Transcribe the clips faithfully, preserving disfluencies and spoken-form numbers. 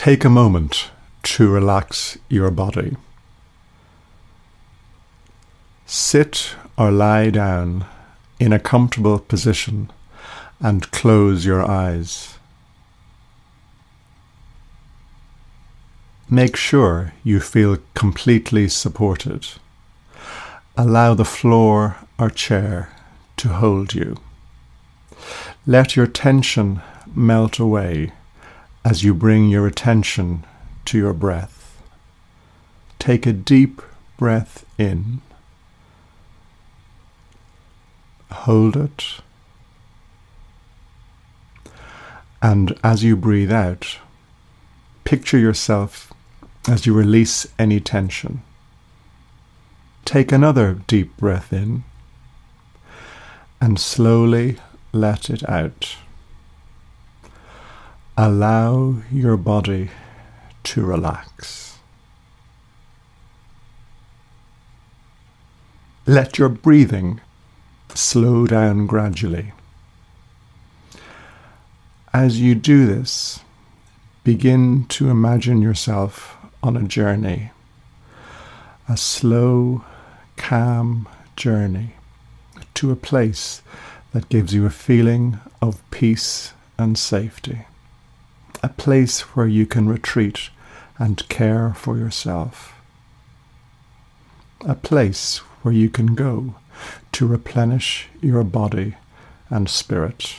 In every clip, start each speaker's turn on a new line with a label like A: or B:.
A: Take a moment to relax your body. Sit or lie down in a comfortable position and close your eyes. Make sure you feel completely supported. Allow the floor or chair to hold you. Let your tension melt away as you bring your attention to your breath. Take a deep breath in. Hold it. And as you breathe out, picture yourself as you release any tension. Take another deep breath in and slowly let it out. Allow your body to relax. Let your breathing slow down gradually. As you do this, begin to imagine yourself on a journey, a slow, calm journey to a place that gives you a feeling of peace and safety, a place where you can retreat and care for yourself, a place where you can go to replenish your body and spirit.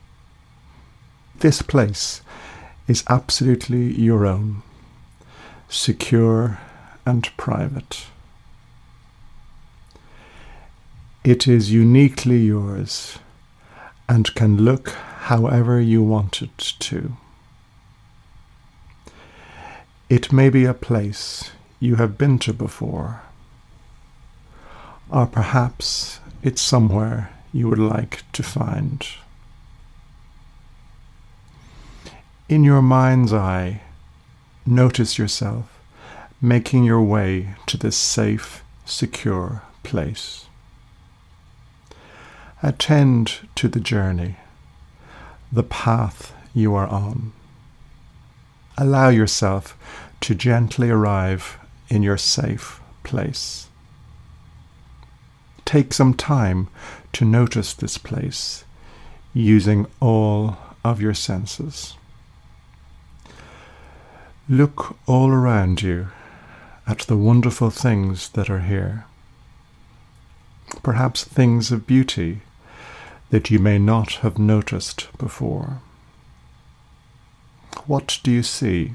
A: This place is absolutely your own, secure and private. It is uniquely yours and can look however you want it to. It may be a place you have been to before, or perhaps it's somewhere you would like to find. In your mind's eye, notice yourself making your way to this safe, secure place. Attend to the journey, the path you are on. Allow yourself to gently arrive in your safe place. Take some time to notice this place using all of your senses. Look all around you at the wonderful things that are here. Perhaps things of beauty that you may not have noticed before. What do you see?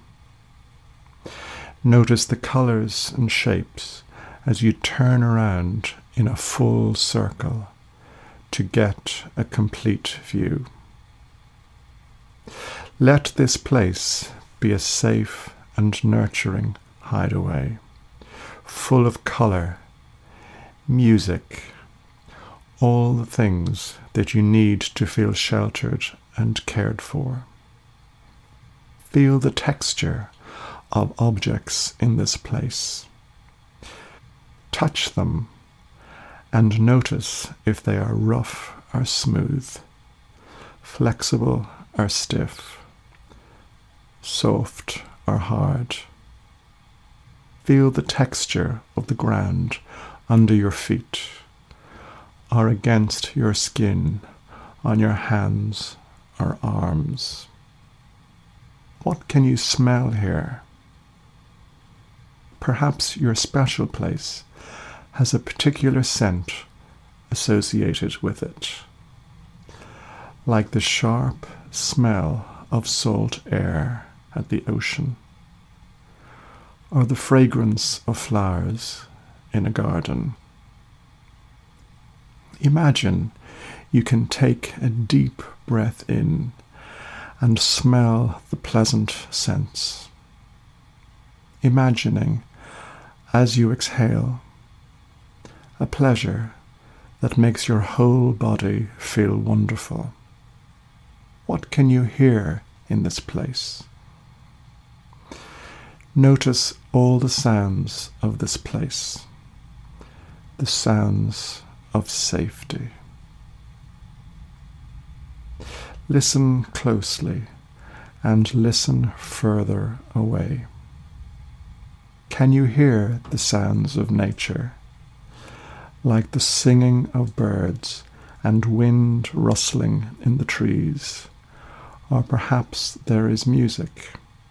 A: Notice the colors and shapes as you turn around in a full circle to get a complete view. Let this place be a safe and nurturing hideaway, full of color, music, all the things that you need to feel sheltered and cared for. Feel the texture of objects in this place. Touch them and notice if they are rough or smooth, flexible or stiff, soft or hard. Feel the texture of the ground under your feet or against your skin on your hands or arms. What can you smell here? Perhaps your special place has a particular scent associated with it, like the sharp smell of salt air at the ocean, or the fragrance of flowers in a garden. Imagine you can take a deep breath in and smell the pleasant scents, imagining, as you exhale, a pleasure that makes your whole body feel wonderful. What can you hear in this place? Notice all the sounds of this place, the sounds of safety. Listen closely and listen further away. Can you hear the sounds of nature, like the singing of birds and wind rustling in the trees, or perhaps there is music?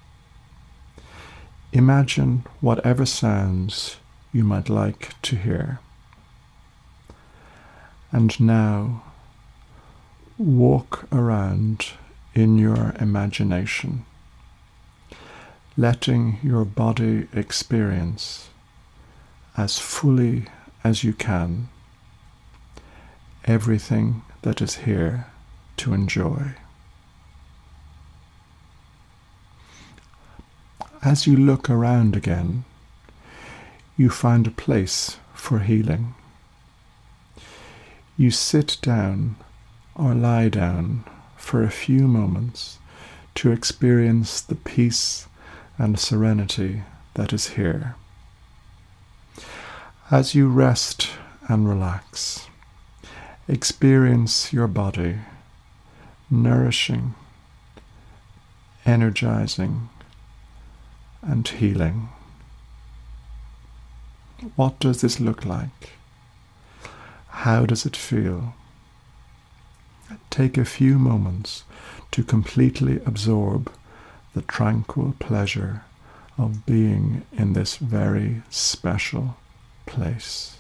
A: Imagine whatever sounds you might like to hear. And now, walk around in your imagination, letting your body experience as fully as you can everything that is here to enjoy. As you look around again, you find a place for healing. You sit down or lie down for a few moments to experience the peace and serenity that is here. As you rest and relax, experience your body nourishing, energizing, and healing. What does this look like? How does it feel? Take a few moments to completely absorb the tranquil pleasure of being in this very special place.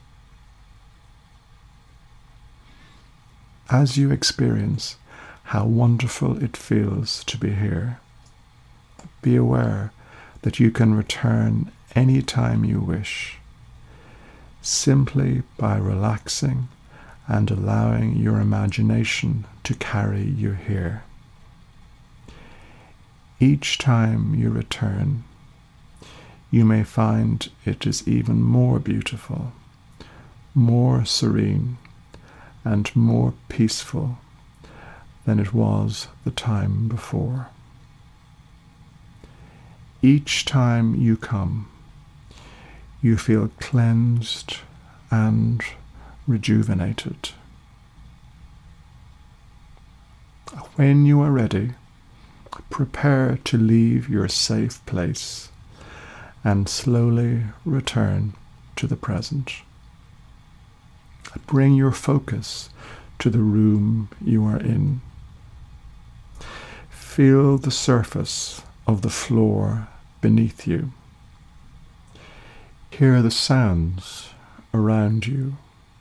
A: As you experience how wonderful it feels to be here, be aware that you can return any time you wish, simply by relaxing and allowing your imagination to carry you here. Each time you return, you may find it is even more beautiful, more serene, and more peaceful than it was the time before. Each time you come, you feel cleansed and rejuvenated. When you are ready, prepare to leave your safe place and slowly return to the present. Bring your focus to the room you are in. Feel the surface of the floor beneath you. Hear the sounds around you.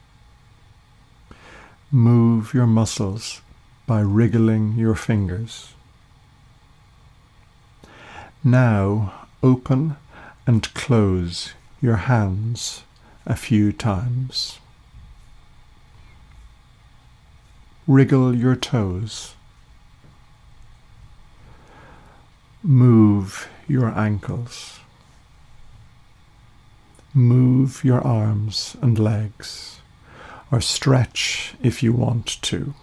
A: Move your muscles by wriggling your fingers. Now open and close your hands a few times. Wriggle your toes. Move your ankles. Move your arms and legs, or stretch if you want to.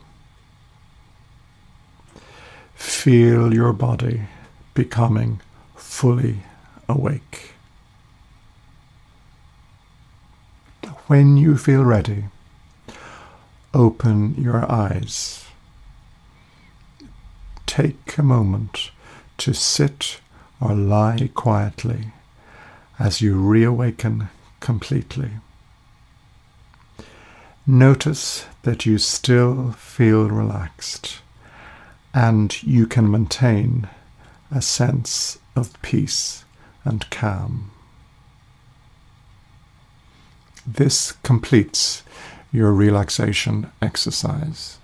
A: Feel your body becoming fully awake. When you feel ready, open your eyes. Take a moment to sit or lie quietly as you reawaken completely. Notice that you still feel relaxed and you can maintain a sense of peace and calm. This completes your relaxation exercise.